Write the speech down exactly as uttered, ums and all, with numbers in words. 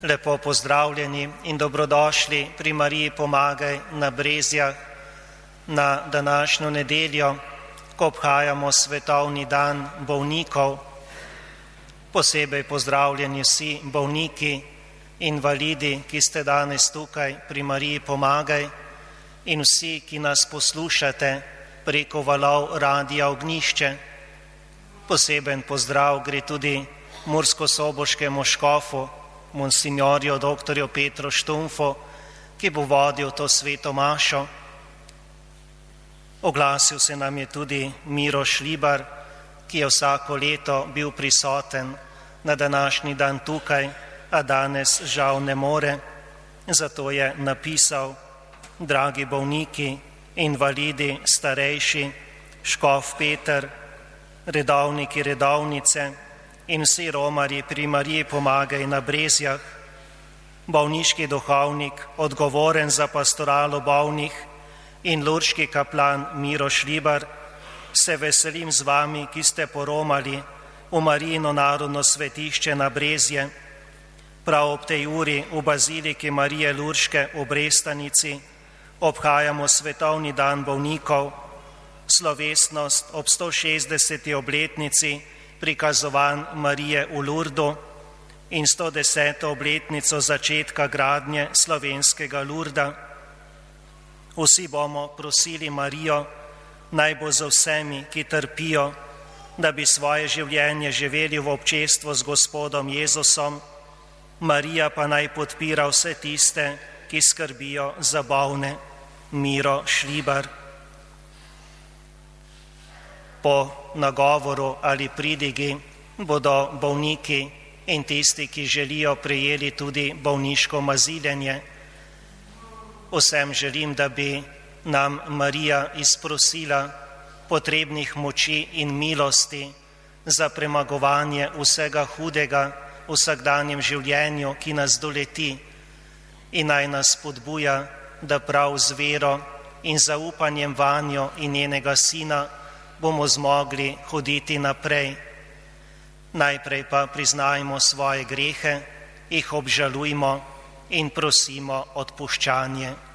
Lepo pozdravljeni in dobrodošli pri Mariji Pomagaj na Brezjah na današnjo nedeljo, ko obhajamo svetovni dan bolnikov. Posebej pozdravljeni vsi bolniki, invalidi, ki ste danes tukaj pri Mariji Pomagaj, in vsi, ki nas poslušate preko valov Radia Ognjišče. Poseben pozdrav gre tudi murskosoboškemu škofu, monsignorju doktorju Petru Štumfu, ki bo vodil to sveto mašo. Oglasil se nam je tudi Miro Šlibar, ki je vsako leto bil prisoten na današnji dan tukaj, a danes žal ne more. Zato je napisal: dragi bolniki, invalidi, starejši, škof Peter, redovniki, redovnice in vsi romarji pri Mariji Pomagaj na Brezjah, bolniški duhovnik, odgovoren za pastoralo bolnih, in lurški kaplan Miro Šlibar, se veselim z vami, ki ste poromali v Marijino narodno svetišče na Brezje. Prav ob tej uri v baziliki Marije Lurške v Brestanici obhajamo svetovni dan bolnikov, slovesnost ob sto šestdeseti obletnici prikazovanj Marije v Lurdu in sto deseto obletnico začetka gradnje slovenskega Lurda. Vsi bomo prosili Marijo, naj bo za vsemi, ki trpijo, da bi svoje življenje živeli v občestvu z Gospodom Jezusom. Marija pa naj podpira vse tiste, ki skrbijo za bolne. Miro Šlibar. Po nagovoru ali pridigi bodo bolniki in tisti, ki želijo, prejeli tudi bolniško maziljenje. Vsem želim, da bi nam Marija izprosila potrebnih moči in milosti za premagovanje vsega hudega v vsakdanjem življenju, ki nas doleti, in naj nas spodbuja, da prav z vero in zaupanjem vanjo in njenega Sina bomo zmogli hoditi naprej. Najprej pa priznajmo svoje grehe, jih obžalujmo in prosimo odpuščanje.